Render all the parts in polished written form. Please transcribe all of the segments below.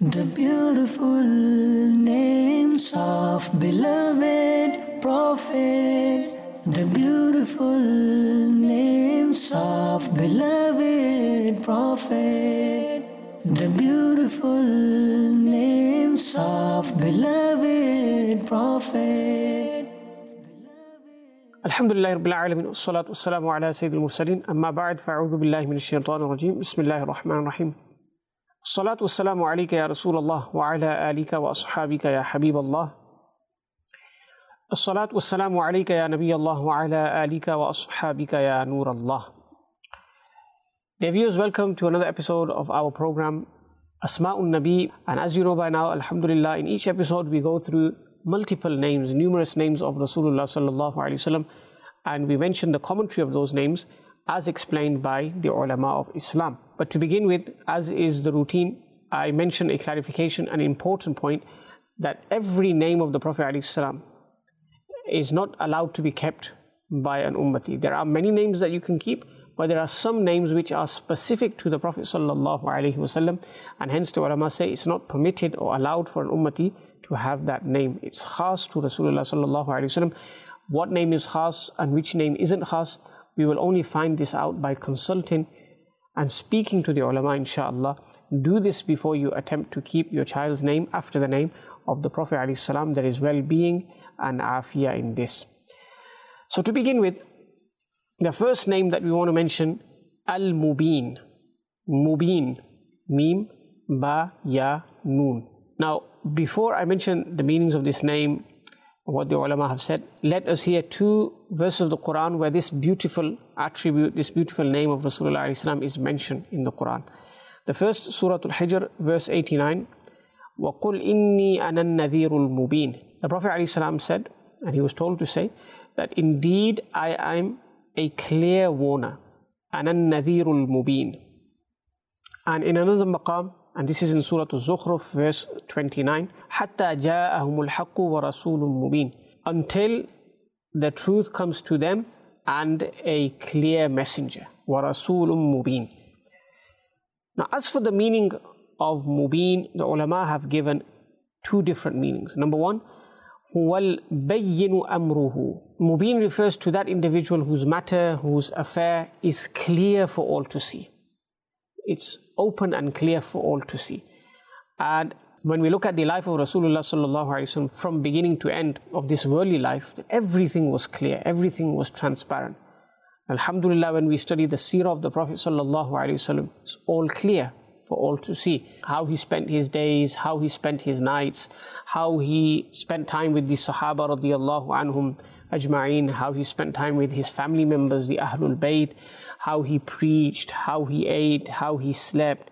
The beautiful names of beloved Prophet. The beautiful names of beloved Prophet. The beautiful names of beloved Prophet. Alhamdulillah Rabbil Alamin, wassalatu wassalamu ala Sayyidil Mursaleen, amma ba'd, fa'udhu billahi minash shaitanir rajeem, bismillahir rahmanir rahim. Salatu wassalamu alayka ya Rasulullah wa ala alika wa ashabika ya Habiballah. As-salatu wassalamu alayka ya Nabiyallah wa ala alika wa ashabika ya Nurallah. Dear viewers, welcome to another episode of our program Asma'un Nabi. And as you know by now, alhamdulillah, in each episode we go through multiple names, numerous names of Rasulullah sallallahu alaihi wasallam, and we mention the commentary of those names as explained by the ulama of Islam. But to begin with, as is the routine, I mention a clarification, an important point, that every name of the Prophet alaihi salam is not allowed to be kept by an ummati. There are many names that you can keep, but there are some names which are specific to the Prophet sallallahu alaihi wasallam, and hence the ulama say it's not permitted or allowed for an ummati to have that name. It's khas to Rasulullah sallallahu alaihi wasallam. What name is khas and which name isn't khas, we will only find this out by consulting and speaking to the ulama, inshallah. Do this before you attempt to keep your child's name after the name of the Prophet alaihi salam. There is well-being and afiyah in this. So to begin with, the first name that we want to mention, Al-Mubin. Mubin, Mim, Ba, Ya, Noon. Now, before I mention the meanings of this name, what the ulama have said, let us hear two verses of the Quran where this beautiful attribute, this beautiful name of Rasulullah ﷺ is mentioned in the Quran. The first, Surah Al-Hijr, verse 89, وَقُلْ إِنِّي أَنَا النَّذِيرُ الْمُبِينَ. The Prophet ﷺ said, and he was told to say, that indeed I am a clear warner. أَنَا النَّذِيرُ الْمُبِينَ. And in another maqam, and this is in Surah Al-Zukhruf, verse 29, حَتَّى جَاءَهُمُ الْحَقُّ وَرَسُولٌ مُبِينٌ. Until the truth comes to them and a clear messenger. وَرَسُولٌ مُبِينٌ. Now, as for the meaning of Mubin, the ulama have given two different meanings. Number one, هُوَ الْبَيِّنُ أَمْرُهُ. Mubin refers to that individual whose matter, whose affair is clear for all to see. It's open and clear for all to see. And when we look at the life of Rasulullah sallallahu alaihi wasallam from beginning to end of this worldly life, everything was clear, everything was transparent. Alhamdulillah, when we study the seerah of the Prophet sallallahu alaihi wasallam, it's all clear for all to see. How he spent his days, how he spent his nights, how he spent time with the Sahaba radiyallahu anhum ajma'in, how he spent time with his family members, the Ahlul Bayt, how he preached, how he ate, how he slept,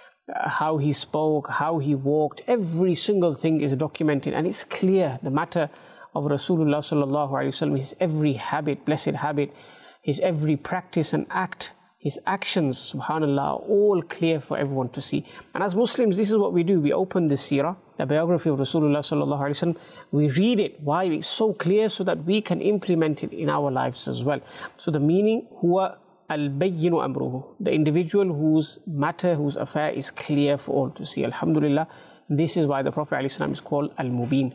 how he spoke, how he walked. Every single thing is documented and it's clear. The matter of Rasulullah sallallahu alaihi wasallam, his every habit, blessed habit, his every practice and act, his actions, subhanallah, all clear for everyone to see. And as Muslims, this is what we do. We open the seerah, the biography of Rasulullah sallallahu alaihi wasallam. We read it. Why? It's so clear so that we can implement it in our lives as well. So the meaning, huwa al-bayyinu amruhu, the individual whose matter, whose affair is clear for all to see. Alhamdulillah, this is why the Prophet alaihi salam is called Al-Mubin.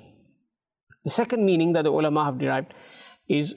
The second meaning that the ulama have derived is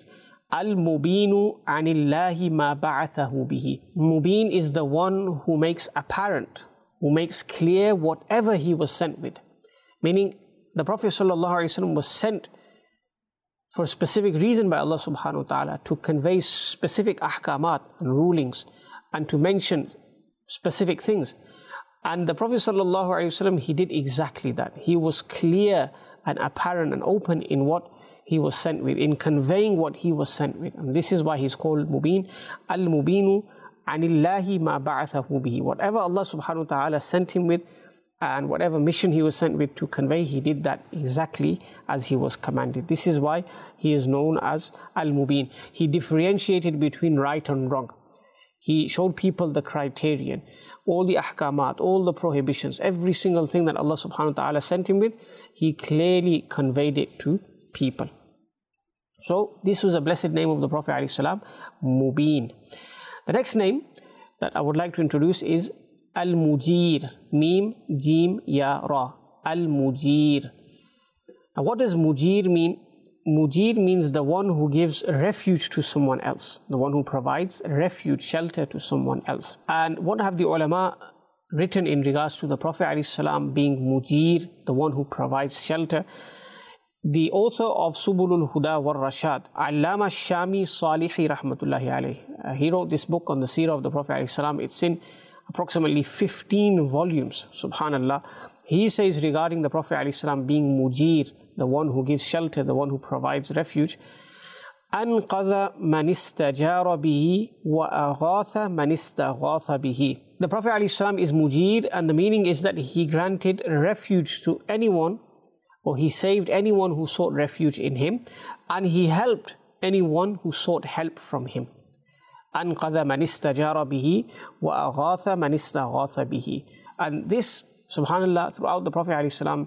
Al-Mubinu anillahi ma ba'athahu bihi. Mubin is the one who makes apparent, who makes clear whatever he was sent with. Meaning, the Prophet sallallahu alaihi wasallam was sent for a specific reason by Allah subhanahu wa ta'ala to convey specific ahkamat and rulings and to mention specific things. And the Prophet sallallahu alaihi wasallam, he did exactly that. He was clear and apparent and open in what he was sent with, in conveying what he was sent with. And this is why he's called Mubin. Al-Mubinu anillahi ma ba'athahu bihi. Whatever Allah subhanahu wa ta'ala sent him with and whatever mission he was sent with to convey, he did that exactly as he was commanded. This is why he is known as Al-Mubin. He differentiated between right and wrong. He showed people the criterion, all the ahkamat, all the prohibitions, every single thing that Allah subhanahu wa ta'ala sent him with, he clearly conveyed it to people. So this was a blessed name of the Prophet ﷺ, Mubin. The next name that I would like to introduce is Al-Mujir. Mim, Jim, Ya, Ra. Al-Mujir. Now what does Mujir mean? Mujir means the one who gives refuge to someone else, the one who provides refuge, shelter to someone else. And what have the ulama written in regards to the Prophet ﷺ being Mujir, the one who provides shelter? The author of Subulul Huda wal Rashad, Allama Shami Salihi Rahmatullahi alayhi, he wrote this book on the seerah of the Prophet ﷺ. It's in approximately 15 volumes, subhanallah. He says regarding the Prophet ﷺ being Mujir, the one who gives shelter, the one who provides refuge, أنقذ من استجار به وأغاث من استغاث به. The Prophet ﷺ is Mujir, and the meaning is that he granted refuge to anyone, or he saved anyone who sought refuge in him, and he helped anyone who sought help from him. أنقذ من استجار به وأغاث من استغاث به. And this, subhanallah, throughout the Prophet ﷺ,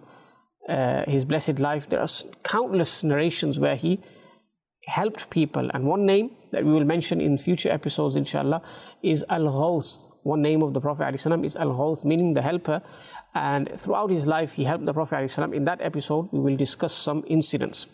his blessed life, there are countless narrations where he helped people. And one name that we will mention in future episodes, inshallah, is Al-Ghawth. One name of the Prophet ﷺ is Al-Ghawth, meaning the helper. And throughout his life, he helped the Prophet ﷺ. In that episode, we will discuss some incidents.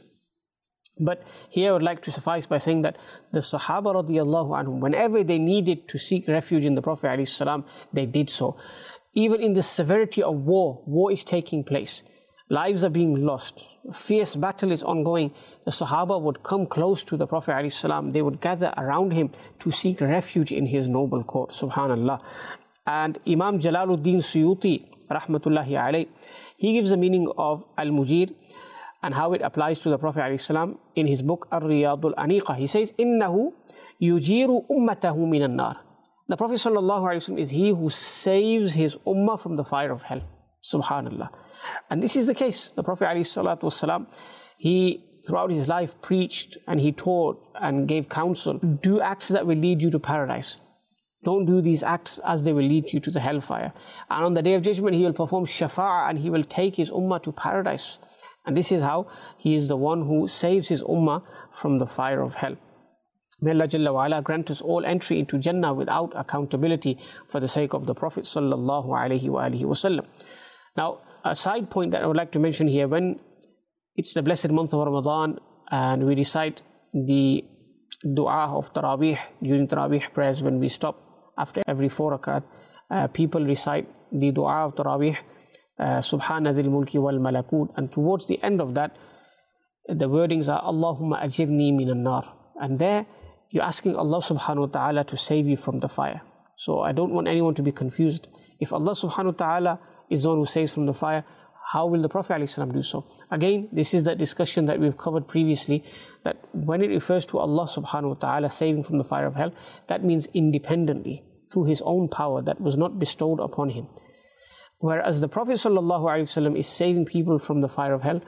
But here I would like to suffice by saying that the Sahaba radiallahu anhum, whenever they needed to seek refuge in the Prophet ﷺ, they did so. Even in the severity of war is taking place. Lives are being lost. Fierce battle is ongoing. The Sahaba would come close to the Prophet ﷺ. They would gather around him to seek refuge in his noble court. Subhanallah. And Imam Jalaluddin Suyuti, rahmatullahi alayh, he gives the meaning of Al-Mujir and how it applies to the Prophet ﷺ in his book Ar-Riyadul Aniqa. He says, إِنَّهُ يُجِيرُ أُمَّتَهُ مِنَ النَّارِ. The Prophet ﷺ is he who saves his ummah from the fire of hell. Subhanallah. And this is the case. The Prophet ﷺ, he throughout his life preached and he taught and gave counsel. Do acts that will lead you to paradise. Don't do these acts as they will lead you to the hellfire. And on the Day of Judgment, he will perform shafa'ah and he will take his ummah to paradise. And this is how he is the one who saves his ummah from the fire of hell. May Allah Jalla wa Ala grant us all entry into Jannah without accountability for the sake of the Prophet sallallahu alaihi wasallam. Now, a side point that I would like to mention here, when it's the blessed month of Ramadan and we recite the dua of Taraweeh during Taraweeh prayers, when we stop after every 4 rakat, people recite the dua of Taraweeh, Subhana dhil mulki wal malakut, and towards the end of that, the wordings are Allahumma ajirni minan nar. And there, you're asking Allah subhanahu wa ta'ala to save you from the fire. So I don't want anyone to be confused. If Allah subhanahu wa ta'ala is the one who saves from the fire, how will the Prophet ﷺ do so? Again, this is that discussion that we've covered previously, that when it refers to Allah subhanahu wa ta'ala saving from the fire of hell, that means independently, through his own power that was not bestowed upon him. Whereas the Prophet ﷺ is saving people from the fire of hell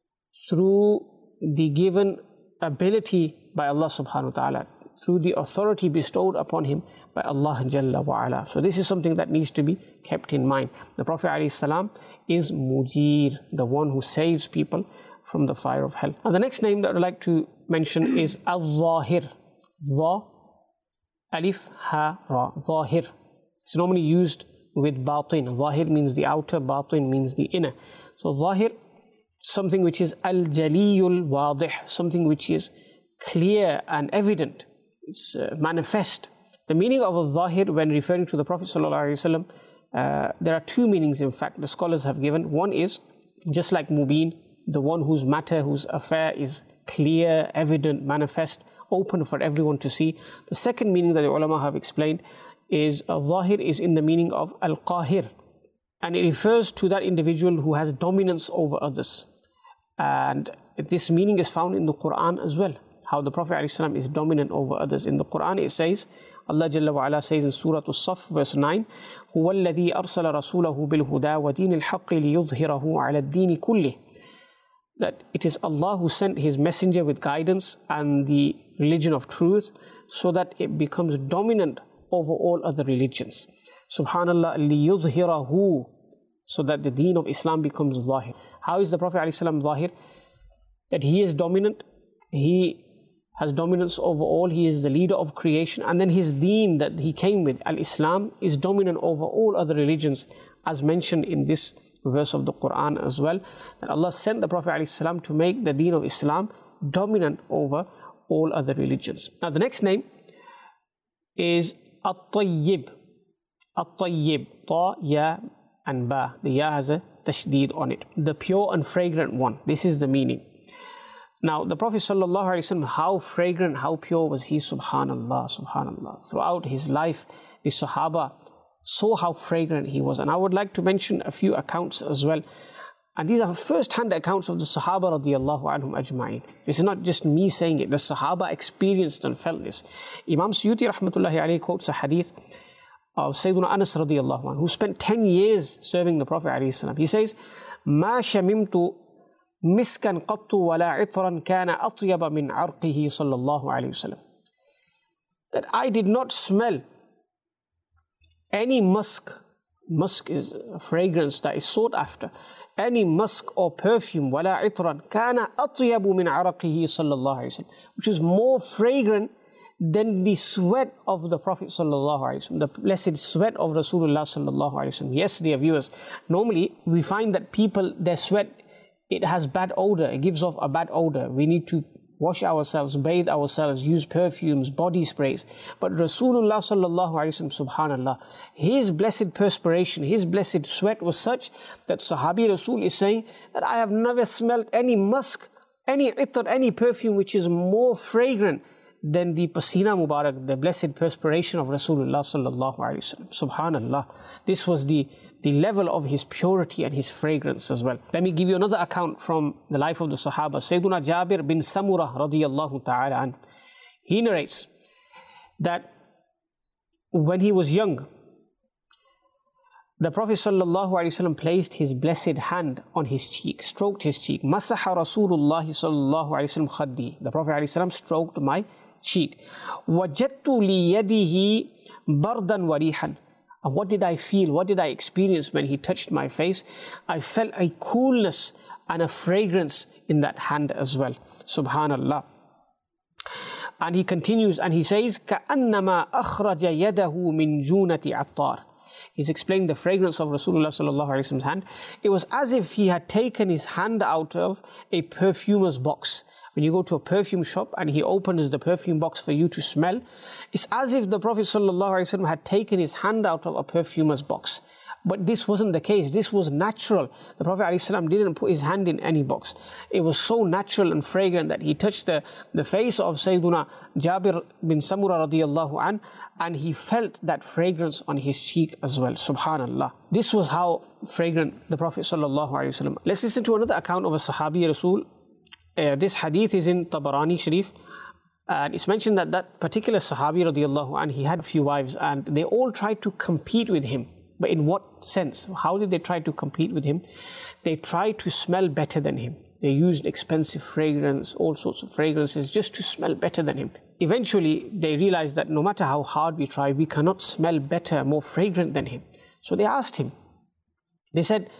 through the given ability by Allah subhanahu wa ta'ala, through the authority bestowed upon him by Allah Jalla wa Ala. So this is something that needs to be kept in mind. The Prophet ﷺ is Mujir, the one who saves people from the fire of hell. Now the next name that I'd like to mention is Al-Zahir. Dha, Alif, Ha, Ra. Zahir. It's normally used with Batin. Zahir means the outer, Batin means the inner. So Zahir, something which is Al-Jaliyul Wadih, something which is clear and evident. It's manifest. The meaning of Al-Zahir when referring to the Prophet ﷺ, there are two meanings in fact the scholars have given. One is just like Mubin, the one whose matter, whose affair is clear, evident, manifest, open for everyone to see. The second meaning that the ulama have explained is Al-Zahir is in the meaning of Al-Qahir, and it refers to that individual who has dominance over others. And this meaning is found in the Quran as well, how the Prophet ﷺ is dominant over others. In the Quran it says, Allah Jalla wa Ala says in Surah As-Saff verse 9, هُوَ الَّذِي أَرْسَلَ رَسُولَهُ بِالْهُدَى وَدِينِ الْحَقِّ لِيُظْهِرَهُ عَلَى الدِّينِ كُلِّهِ. That it is Allah who sent His messenger with guidance and the religion of truth so that it becomes dominant over all other religions. Subhanallah, لِيُظْهِرَهُ, so that the deen of Islam becomes Zahir. How is the Prophet ﷺ Zahir? That he is dominant, he has dominance over all. He is the leader of creation. And then his deen that he came with, al-Islam, is dominant over all other religions, as mentioned in this verse of the Quran as well. And Allah sent the Prophet ﷺ to make the deen of Islam dominant over all other religions. Now the next name is At-Tayyib. At-Tayyib. Ta, Ya and Ba. The Ya has a tashdeed on it. The pure and fragrant one. This is the meaning. Now the Prophet ﷺ, how fragrant, how pure was he? Subhanallah, subhanallah. Throughout his life, the Sahaba saw how fragrant he was. And I would like to mention a few accounts as well. And these are first-hand accounts of the Sahaba radiallahu anhum ajma'in. This is not just me saying it. The Sahaba experienced and felt this. Imam Suyuti rahmatullahi alayhi quotes a hadith of Sayyiduna Anas radiallahu anhu, who spent 10 years serving the Prophet alayhi salam. He says, مَا شَمِمْتُ مِسْكًا قَطُّ وَلَا عِطْرًا كَانَ أَطْيَبَ مِنْ عَرْقِهِ صلى الله عليه وسلم. That I did not smell any musk. Musk is a fragrance that is sought after. Any musk or perfume, وَلَا عِطْرًا كَانَ أَطْيَبُ مِنْ عَرَقِهِ صلى الله عليه وسلم, which is more fragrant than the sweat of the Prophet sallallahu alaihi wasallam, the blessed sweat of Rasulullah sallallahu alaihi wasallam. Yes, dear viewers, normally we find that people, their sweat, it has bad odor, it gives off a bad odor. We need to wash ourselves, bathe ourselves, use perfumes, body sprays. But Rasulullah sallallahu alaihi wasallam, subhanallah, his blessed perspiration, his blessed sweat was such that Sahabi Rasul is saying that I have never smelled any musk, any itr, any perfume which is more fragrant than the pasina mubarak, the blessed perspiration of Rasulullah sallallahu alaihi wasallam. Subhanallah. This was the level of his purity and his fragrance as well. Let me give you another account from the life of the Sahaba. Sayyiduna Jabir bin Samurah radiyallahu ta'ala an. He narrates that when he was young, the Prophet sallallahu alaihi wasallam placed his blessed hand on his cheek, stroked his cheek. Masaha Rasulullah sallallahu alaihi wasallam khaddi. The Prophet alaihi wasallam stroked my cheek. Wajadtu li yadihi bardan wa rihan. And what did I feel? What did I experience when he touched my face? I felt a coolness and a fragrance in that hand as well. Subhanallah. And he continues and he says, كَأَنَّمَا أَخْرَجَ يَدَهُ مِنْ جُونَةِ عَطَّارٍ. He's explaining the fragrance of Rasulullah sallallahu alaihi wasallam's hand. It was as if he had taken his hand out of a perfumer's box. When you go to a perfume shop and he opens the perfume box for you to smell, it's as if the Prophet ﷺ had taken his hand out of a perfumer's box. But this wasn't the case. This was natural. The Prophet ﷺ didn't put his hand in any box. It was so natural and fragrant that he touched the face of Sayyiduna Jabir bin Samurah radiyallahu an, and he felt that fragrance on his cheek as well. Subhanallah. This was how fragrant the Prophet ﷺ. Let's listen to another account of a Sahabi Rasul. This hadith is in Tabarani Sharif, and it's mentioned that that particular Sahabi radiallahu anh, he had a few wives and they all tried to compete with him. But in what sense? How did they try to compete with him? They tried to smell better than him. They used expensive fragrance, all sorts of fragrances just to smell better than him. Eventually, they realized that no matter how hard we try, we cannot smell better, more fragrant than him. So they asked him, they said,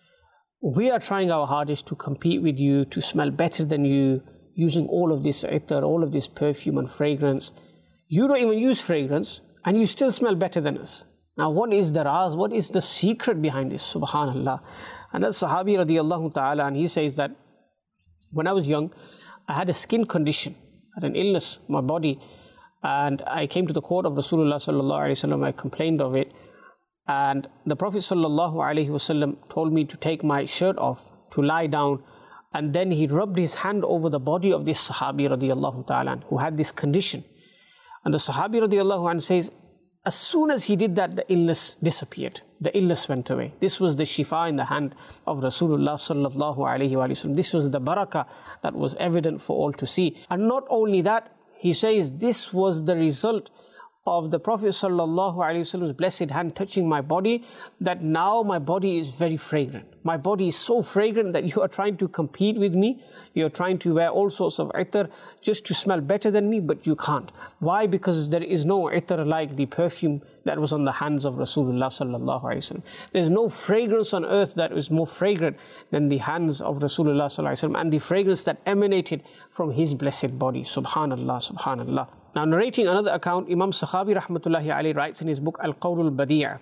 we are trying our hardest to compete with you, to smell better than you, using all of this ether, all of this perfume and fragrance. You don't even use fragrance, and you still smell better than us. Now, what is the raz? What is the secret behind this? Subhanallah. And that Sahabi radiallahu ta'ala, and he says that when I was young, I had a skin condition, I had an illness in my body, and I came to the court of Rasulullah sallallahu alaihi wasallam. I complained of it. And the Prophet sallallahu alaihi wasallam told me to take my shirt off, to lie down, and then he rubbed his hand over the body of this Sahabi radiallahu ta'ala who had this condition. And the Sahabi radiallahu anh says, as soon as he did that, the illness disappeared. The illness went away. This was the shifa in the hand of Rasulullah sallallahu alaihi wasallam. This was the barakah that was evident for all to see. And not only that, he says this was the result of the Prophet sallallahu alaihi wasallam's blessed hand touching my body, that now my body is very fragrant. My body is so fragrant that you are trying to compete with me. You're trying to wear all sorts of itr just to smell better than me, but you can't. Why? Because there is no itr like the perfume that was on the hands of Rasulullah sallallahu alaihi wasallam. There's no fragrance on earth that is more fragrant than the hands of Rasulullah sallallahu alaihi wasallam and the fragrance that emanated from his blessed body. Subhanallah, subhanallah. Now, narrating another account, Imam Sakhawi rahmatullahi alayhi writes in his book Al-Qawlul Badi'a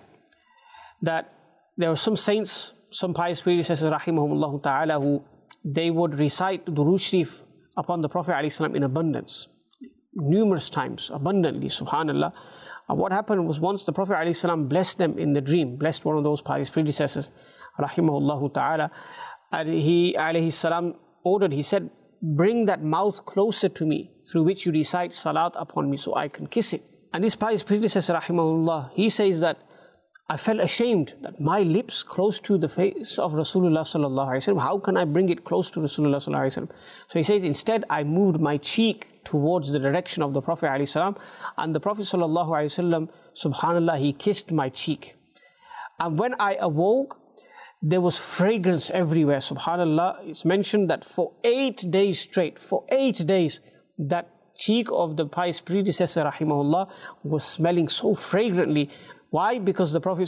that there were some saints, some pious predecessors rahimahumullah ta'ala, who they would recite Durood Sharif upon the Prophet alayhi salam in abundance, numerous times, abundantly, subhanallah. And what happened was, once the Prophet alayhi salam blessed them in the dream, blessed one of those pious predecessors rahimahullah ta'ala, and he alayhi salam ordered, he said, bring that mouth closer to me through which you recite salat upon me so I can kiss it. And this pious predecessor rahimahullah, he says that I felt ashamed that my lips close to the face of Rasulullah sallallahu alaihi wasallam, how can I bring it close to Rasulullah sallallahu alaihi wasallam? So he says, instead I moved my cheek towards the direction of the Prophet alaihi salam, and the Prophet sallallahu alaihi wasallam, subhanallah, he kissed my cheek. And when I awoke, there was fragrance everywhere, subhanallah. It's mentioned that for 8 days straight, for 8 days, that cheek of the pious predecessor rahimahullah was smelling so fragrantly. Why? Because the Prophet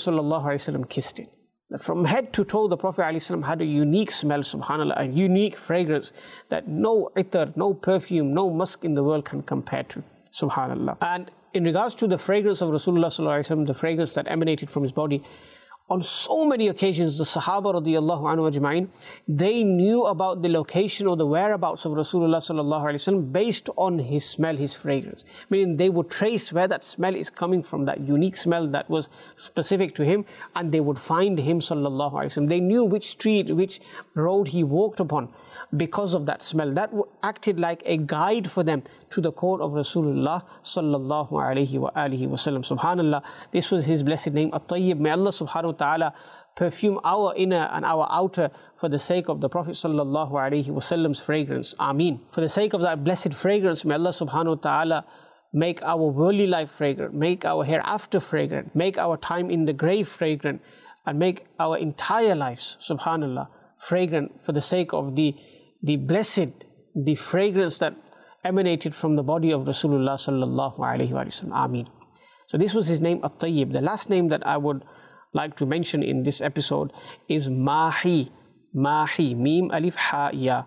ﷺ kissed it. From head to toe, the Prophet ﷺ had a unique smell, subhanAllah, a unique fragrance that no itr, no perfume, no musk in the world can compare to, subhanAllah. And in regards to the fragrance of Rasulullah ﷺ, the fragrance that emanated from his body, on so many occasions, the Sahaba radiallahu anhu ajma'in, they knew about the location or the whereabouts of Rasulullah sallallahu alaihi wasallam based on his smell, his fragrance. Meaning they would trace where that smell is coming from, that unique smell that was specific to him, and they would find him sallallahu alaihi wasallam. They knew which street, which road he walked upon because of that smell. That acted like a guide for them to the court of Rasulullah sallallahu alaihi wa alihi wasallam. Subhanallah, this was his blessed name, At-Tayyib. May Allah subhanahu wa ta'ala perfume our inner and our outer for the sake of the Prophet sallallahu alaihi wasallam's fragrance. Ameen. For the sake of that blessed fragrance, may Allah subhanahu wa ta'ala make our worldly life fragrant, make our hereafter fragrant, make our time in the grave fragrant, and make our entire lives, subhanallah, fragrant for the sake of the blessed, the fragrance that emanated from the body of Rasulullah sallallahu alaihi wasallam. Ameen. So this was his name, At-Tayyib. The last name that I would like to mention in this episode is Mahi. Mahi, Mim, Alif, Ha, Ya.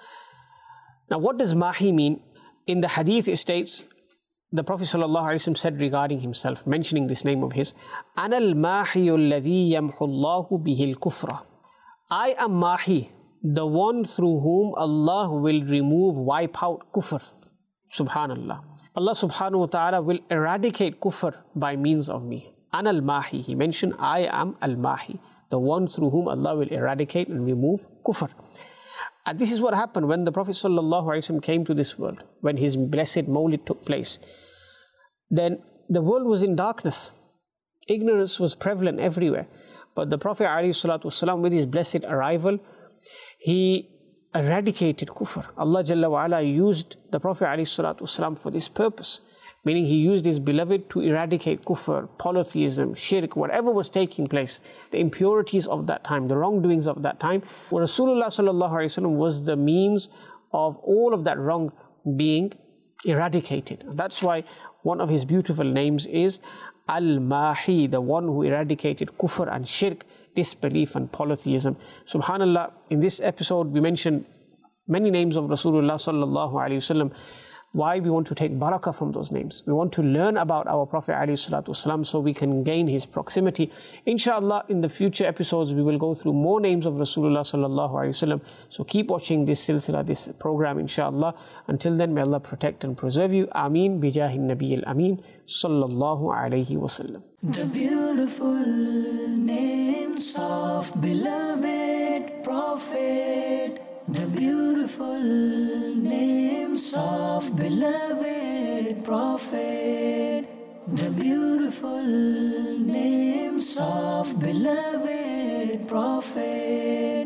Now what does Mahi mean? In the hadith it states, the Prophet sallallahu alaihi wasallam said regarding himself, mentioning this name of his, Ana al-Mahi alladhi yamhu Allahu bihi al-kufra. I am Mahi, the one through whom Allah will remove, wipe out kufr. Subhanallah. Allah subhanahu wa ta'ala will eradicate kufr by means of me. An al-Mahi. He mentioned, I am al-Mahi, the one through whom Allah will eradicate and remove kufr. And this is what happened when the Prophet sallallahu alaihi wasallam came to this world, when his blessed Mawlid took place. Then the world was in darkness. Ignorance was prevalent everywhere. But the Prophet alayhi salatu wasalam, with his blessed arrival, he eradicated kufr. Allah Jalla wa Ala used the Prophet ﷺ for this purpose. Meaning he used his beloved to eradicate kufr, polytheism, shirk, whatever was taking place, the impurities of that time, the wrongdoings of that time. Rasulullah ﷺ was the means of all of that wrong being eradicated. That's why one of his beautiful names is Al-Mahi, the one who eradicated kufr and shirk, disbelief and polytheism. Subhanallah, in this episode we mentioned many names of Rasulullah sallallahu alaihi wasallam. Why? We want to take barakah from those names. We want to learn about our Prophet alayhi salatu wasalam so we can gain his proximity. Inshallah, in the future episodes we will go through more names of Rasulullah sallallahu alaihi wasallam. So keep watching this silsila, this program, inshallah. Until then, may Allah protect and preserve you. Ameen. Bijahi Nabi al-Ameen sallallahu alaihi wasallam. The beautiful names of beloved Prophet. The beautiful names of beloved Prophet. The beautiful names of beloved Prophet.